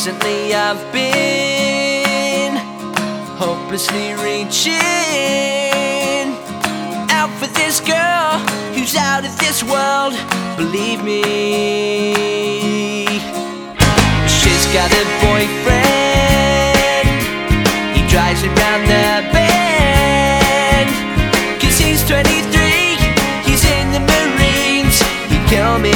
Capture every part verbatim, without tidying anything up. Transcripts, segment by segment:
recently I've been hopelessly reaching out for this girl who's out of this world, believe me. She's got a boyfriend, he drives around the bend, 'cause he's twenty-three, he's in the Marines, he'd kill me.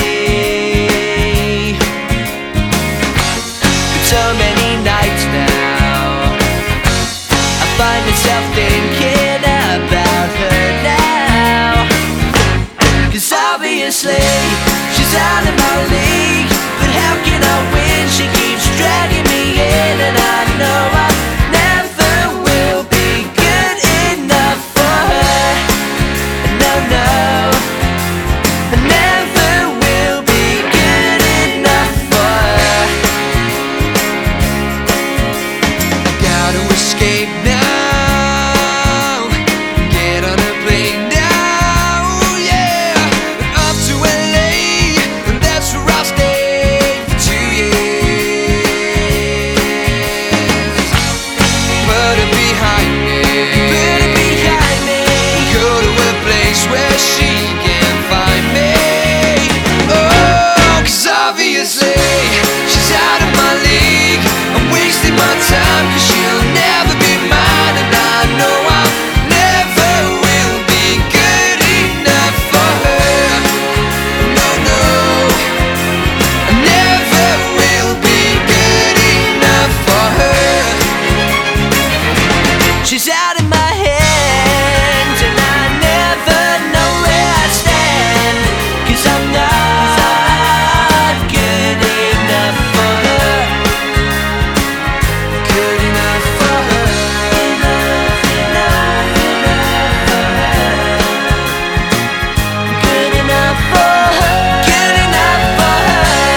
But so many nights now I find myself thinking about her now, 'cause obviously she's out of my league. But how can I win? She keeps dragging me in, and I know I never will be good enough for her. No, no, I never will be good enough for her. I gotta escape now, get on a plane now, yeah, and up to L A, and that's where I'll stay for two years. Put her behind me, put her behind me, go to a place where she can't find me. Oh, 'cause obviously she's out of my league. I'm wasting my time 'cause she'll never be mine, and I know I never will be good enough for her. No, no, I never will be good enough for her. She's out of my hands, and I never know where I stand, 'cause I'm not good enough for her. Good enough for her. Enough, enough, enough for her. Good enough for her. Good enough for her.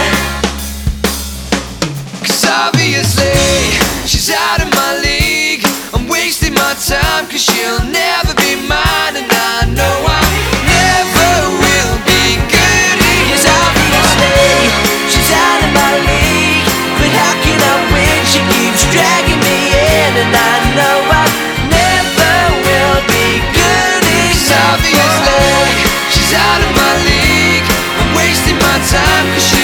'Cause obviously she's out of my league. I'm wasting my time 'cause she'll never be mine, and I know I never will be good enough. 'Cause obviously she's out of my league. But how can I win? She keeps dragging me in, and I know I never will be good enough. 'Cause obviously she's out of my league. I'm wasting my time 'cause she